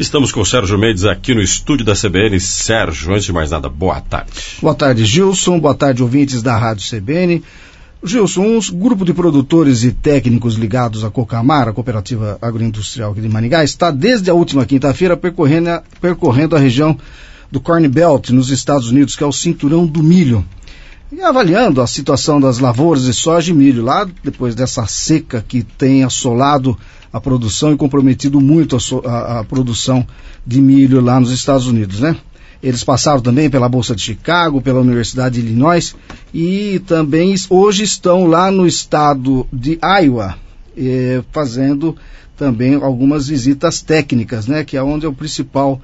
Estamos com o Sérgio Mendes aqui no estúdio da CBN. Sérgio, antes de mais nada, boa tarde. Boa tarde, Gilson. Boa tarde, ouvintes da Rádio CBN. Gilson, um grupo de produtores e técnicos ligados à Cocamar, a Cooperativa Agroindustrial aqui de Maringá, está desde a última quinta-feira percorrendo a região do Corn Belt, nos Estados Unidos, que é o cinturão do milho, e avaliando a situação das lavouras de soja e milho lá, depois dessa seca que tem assolado a produção e comprometido muito a produção de milho lá nos Estados Unidos, né? Eles passaram também pela Bolsa de Chicago, pela Universidade de Illinois e também hoje estão lá no estado de Iowa, fazendo também algumas visitas técnicas, né? Que é onde é o principal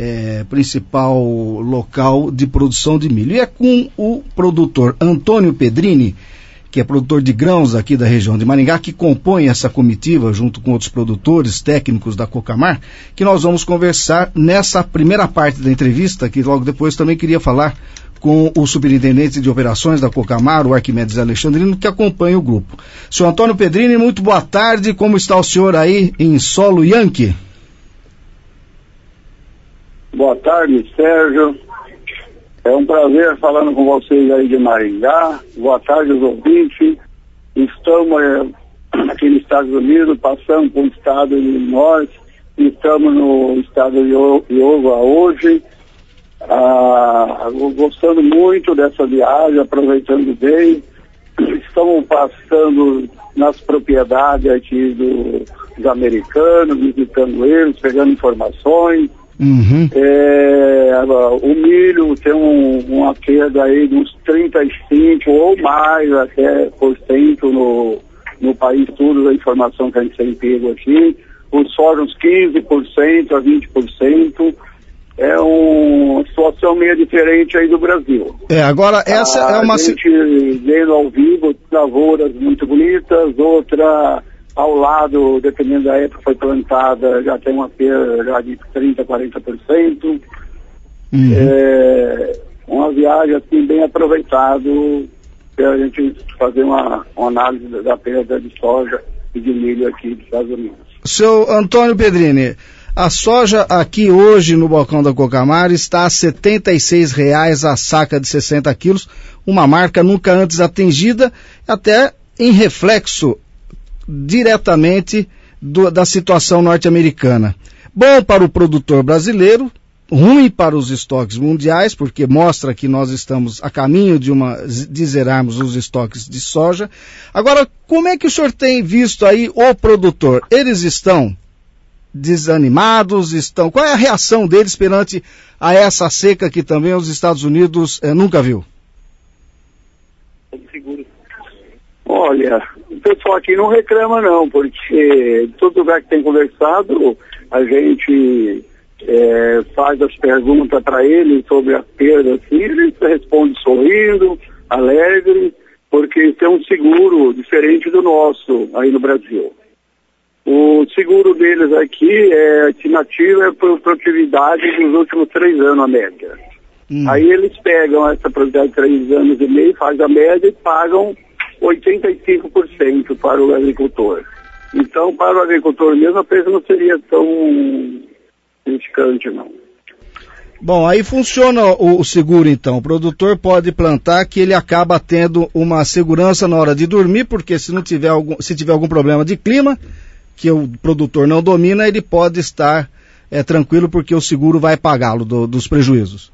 local de produção de milho. E é com o produtor Antônio Pedrini, que é produtor de grãos aqui da região de Maringá, que compõe essa comitiva junto com outros produtores técnicos da Cocamar, que nós vamos conversar nessa primeira parte da entrevista, que logo depois também queria falar com o superintendente de operações da Cocamar, o Arquimedes Alexandrino, que acompanha o grupo. Senhor Antônio Pedrini, muito boa tarde, como está o senhor aí em solo Yankee? Boa tarde, Sérgio. É um prazer falando com vocês aí de Maringá. Boa tarde aos ouvintes. Estamos aqui nos Estados Unidos, passando por um estado de Illinois. Estamos no estado de Iowa hoje. Gostando muito dessa viagem, aproveitando bem. Estamos passando nas propriedades aqui dos americanos, visitando eles, pegando informações. Uhum. O milho tem uma queda aí de uns 35% ou mais até por cento no país todo, da informação que a gente tem pego aqui. O soja uns 15% a 20%. É uma situação meio diferente aí do Brasil. Agora essa é uma... A gente vendo ao vivo lavouras muito bonitas, outra ao lado, dependendo da época foi plantada, já tem uma perda já de 30%, 40%. Uma viagem assim bem aproveitado para a gente fazer uma análise da perda de soja e de milho aqui dos Estados Unidos. Seu Antônio Pedrini, a soja aqui hoje no balcão da Cocamar está a R$ 76 a saca de 60 quilos, uma marca nunca antes atingida, até em reflexo diretamente da situação norte-americana. Bom para o produtor brasileiro, ruim para os estoques mundiais, porque mostra que nós estamos a caminho de zerarmos os estoques de soja. Agora, como é que o senhor tem visto aí o produtor? Eles estão desanimados? Qual é a reação deles perante a essa seca que também os Estados Unidos nunca viu? Olha, o pessoal aqui não reclama não, porque todo lugar que tem conversado, a gente faz as perguntas para eles sobre a perda, assim, eles respondem sorrindo, alegre, porque tem um seguro diferente do nosso aí no Brasil. O seguro deles aqui é estimativa por produtividade nos últimos 3 anos, a média. Aí eles pegam essa produtividade de 3 anos e meio, fazem a média e pagam 85% para o agricultor. Então, para o agricultor mesmo, a perda não seria tão significante, não. Bom, aí funciona o seguro, então. O produtor pode plantar que ele acaba tendo uma segurança na hora de dormir, porque se tiver algum problema de clima, que o produtor não domina, ele pode estar tranquilo, porque o seguro vai pagá-lo dos prejuízos.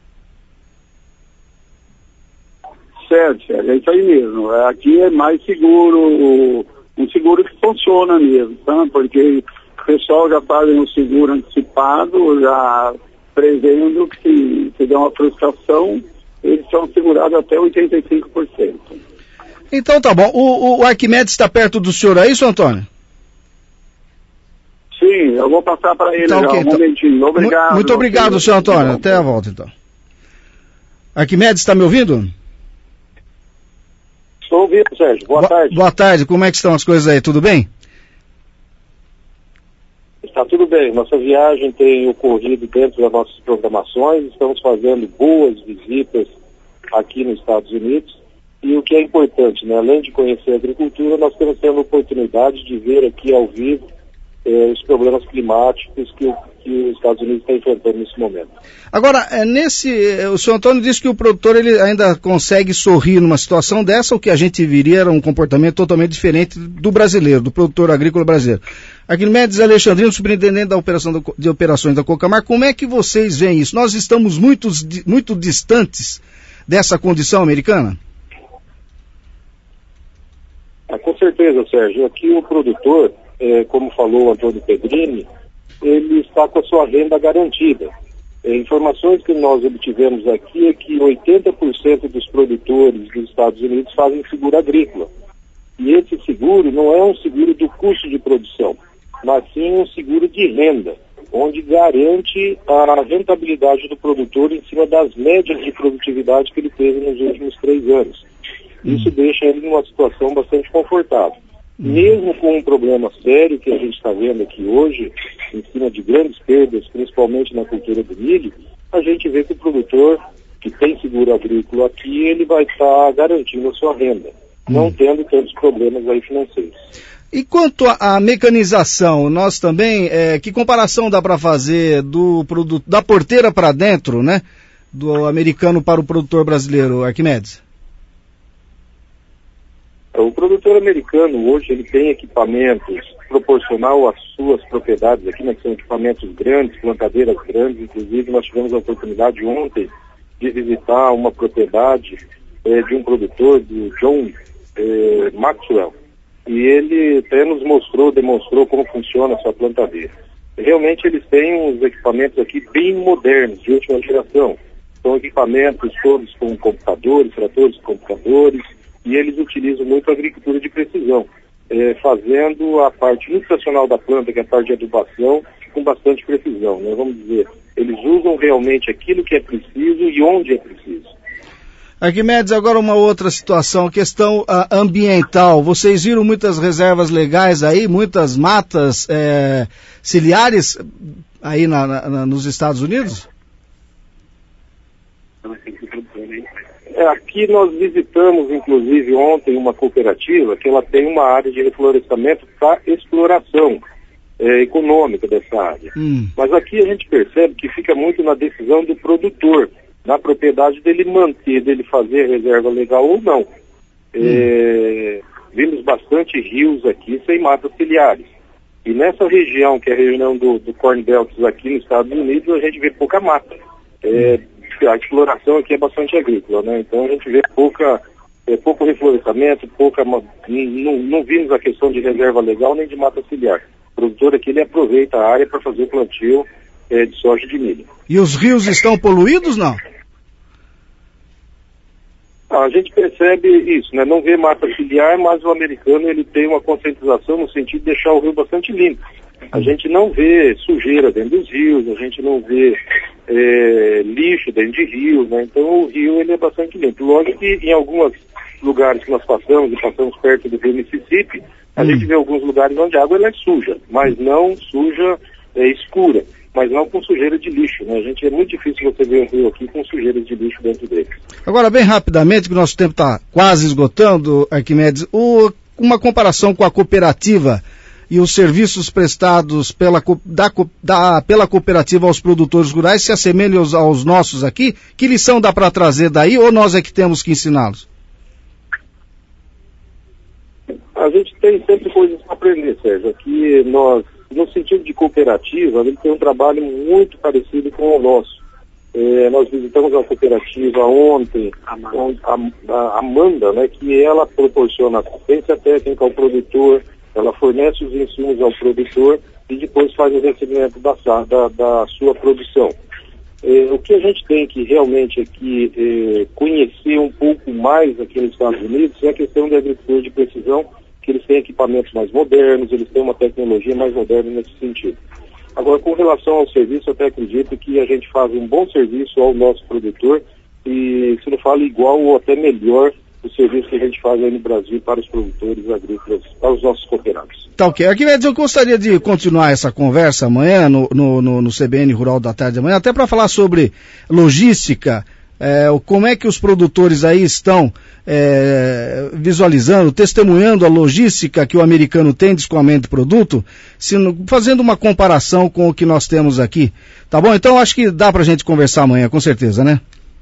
Certo, é isso aí mesmo. Aqui é mais seguro, um seguro que funciona mesmo, tá? Porque o pessoal já faz um seguro antecipado, já prevendo que se der uma frustração, eles são segurados até 85%. Então tá bom. O Arquimedes está perto do senhor aí, seu Antônio? Sim, eu vou passar para ele okay, um momentinho. Obrigado. Muito obrigado, seu Antônio. Até a volta, então. Arquimedes, está me ouvindo? Estou ouvindo, Sérgio. Boa tarde. Boa tarde. Como é que estão as coisas aí? Tudo bem? Está tudo bem. Nossa viagem tem ocorrido dentro das nossas programações. Estamos fazendo boas visitas aqui nos Estados Unidos. E o que é importante, né? Além de conhecer a agricultura, nós estamos tendo a oportunidade de ver aqui ao vivo os problemas climáticos que os Estados Unidos está enfrentando nesse momento. Agora, o senhor Antônio disse que o produtor ele ainda consegue sorrir numa situação dessa, o que a gente viria era um comportamento totalmente diferente do brasileiro, do produtor agrícola brasileiro. Arquimedes Alexandrino, superintendente de operações da Cocamar, como é que vocês veem isso? Nós estamos muito distantes dessa condição americana? Com certeza, Sérgio. Aqui o produtor, como falou o Antônio Pedrini, ele está com a sua renda garantida. Informações que nós obtivemos aqui é que 80% dos produtores dos Estados Unidos fazem seguro agrícola. E esse seguro não é um seguro do custo de produção, mas sim um seguro de renda, onde garante a rentabilidade do produtor em cima das médias de produtividade que ele teve nos últimos 3 anos. Isso deixa ele numa situação bastante confortável. Mesmo com um problema sério que a gente está vendo aqui hoje, em cima de grandes perdas, principalmente na cultura do milho, a gente vê que o produtor que tem seguro agrícola aqui, ele vai estar garantindo a sua renda, não tendo tantos problemas aí financeiros. E quanto à mecanização, nós também, que comparação dá para fazer do produto da porteira para dentro, né, do americano para o produtor brasileiro, Arquimedes? O produtor americano hoje ele tem equipamentos proporcional às suas propriedades aqui, né, que são equipamentos grandes, plantadeiras grandes. Inclusive nós tivemos a oportunidade ontem de visitar uma propriedade de um produtor, do John Maxwell, e ele até nos demonstrou como funciona a sua plantadeira. Realmente eles têm uns equipamentos aqui bem modernos, de última geração. São equipamentos todos com computadores, tratores com computadores, e eles utilizam muito a agricultura de precisão, fazendo a parte nutricional da planta, que é a parte de adubação, com bastante precisão, né? Vamos dizer, eles usam realmente aquilo que é preciso e onde é preciso. Arquimedes, agora uma outra situação, questão ambiental. Vocês viram muitas reservas legais aí, muitas matas ciliares aí nos Estados Unidos? Aqui nós visitamos, inclusive, ontem uma cooperativa que ela tem uma área de reflorestamento para exploração econômica dessa área. Mas aqui a gente percebe que fica muito na decisão do produtor, na propriedade dele fazer reserva legal ou não. Vimos bastante rios aqui sem matas ciliares. E nessa região, que é a região do Corn Belt aqui nos Estados Unidos, a gente vê pouca mata. A exploração aqui é bastante agrícola, né? Então a gente vê pouco reflorestamento, não vimos a questão de reserva legal nem de mata ciliar. O produtor aqui ele aproveita a área para fazer o plantio de soja e de milho. E os rios estão poluídos, não? A gente percebe isso, né? Não vê mata ciliar, mas o americano ele tem uma conscientização no sentido de deixar o rio bastante limpo. A gente não vê sujeira dentro dos rios, a gente não vê lixo dentro de rios, né? Então o rio ele é bastante limpo. Lógico que em alguns lugares que nós passamos perto do rio Mississippi, a gente vê alguns lugares onde a água ela é suja, mas não suja escura, mas não com sujeira de lixo, né? É muito difícil você ver um rio aqui com sujeira de lixo dentro dele. Agora, bem rapidamente, que o nosso tempo está quase esgotando, Arquimedes, uma comparação com a cooperativa e os serviços prestados pela cooperativa aos produtores rurais se assemelham aos nossos aqui? Que lição dá para trazer daí ou nós é que temos que ensiná-los? A gente tem sempre coisas para aprender, Sérgio. Aqui nós, no sentido de cooperativa, a gente tem um trabalho muito parecido com o nosso. Nós visitamos a cooperativa ontem, a Amanda, né, que ela proporciona assistência técnica ao produtor, ela fornece os insumos ao produtor e depois faz o recebimento da sua produção. O que a gente tem que realmente aqui conhecer um pouco mais aqui nos Estados Unidos é a questão da agricultura de precisão, que eles têm equipamentos mais modernos, eles têm uma tecnologia mais moderna nesse sentido. Agora, com relação ao serviço, eu até acredito que a gente faz um bom serviço ao nosso produtor e, se não fala igual ou até melhor, o serviço que a gente faz aí no Brasil para os produtores agrícolas, para os nossos cooperados. Tá ok. Arquimedes, eu gostaria de continuar essa conversa amanhã no CBN Rural da Tarde de amanhã, até para falar sobre logística Como é que os produtores aí estão visualizando, testemunhando a logística que o americano tem de escoamento de produto, fazendo uma comparação com o que nós temos aqui. Tá bom? Então acho que dá pra gente conversar amanhã, com certeza, né?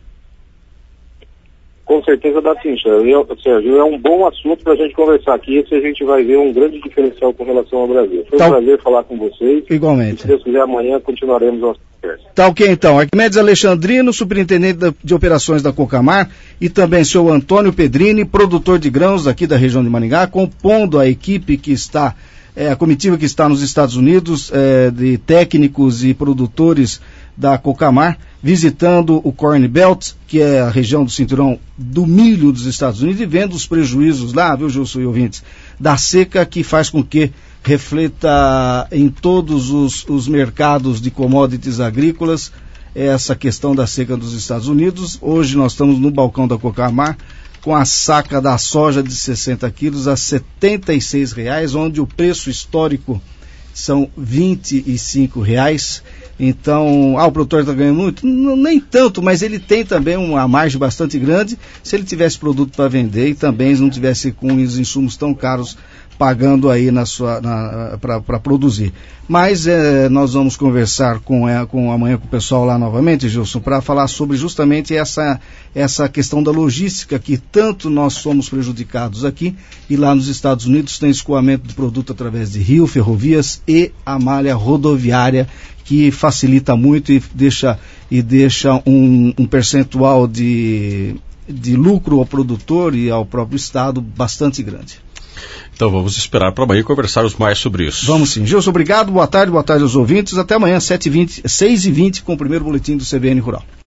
Com certeza dá sim, Sérgio. É um bom assunto para a gente conversar aqui. Esse a gente vai ver um grande diferencial com relação ao Brasil. Foi um prazer falar com vocês. Igualmente. E, se Deus quiser, amanhã continuaremos a nossa conversa. Tá ok, então. Arquimedes Alexandrino, superintendente de operações da Cocamar, e também seu Antônio Pedrini, produtor de grãos aqui da região de Maringá, compondo a equipe que está, a comitiva que está nos Estados Unidos, de técnicos e produtores da Cocamar, visitando o Corn Belt, que é a região do cinturão do milho dos Estados Unidos, e vendo os prejuízos lá, viu, Gilson e ouvintes, da seca, que faz com que reflita em todos os mercados de commodities agrícolas essa questão da seca dos Estados Unidos. Hoje nós estamos no balcão da Cocamar com a saca da soja de 60 quilos a R$ 76, onde o preço histórico são R$ 25. Então, o produtor está ganhando muito? Não, nem tanto, mas ele tem também uma margem bastante grande se ele tivesse produto para vender e também não tivesse com os insumos tão caros pagando aí para produzir. Mas nós vamos conversar amanhã com o pessoal lá novamente, Gilson, para falar sobre justamente essa questão da logística, que tanto nós somos prejudicados aqui, e lá nos Estados Unidos tem escoamento de produto através de rio, ferrovias e a malha rodoviária, que facilita muito e deixa um percentual de lucro ao produtor e ao próprio Estado bastante grande. Então vamos esperar para amanhã conversarmos mais sobre isso. Vamos sim. Gilson, obrigado, boa tarde aos ouvintes. Até amanhã, 6h20, com o primeiro boletim do CBN Rural.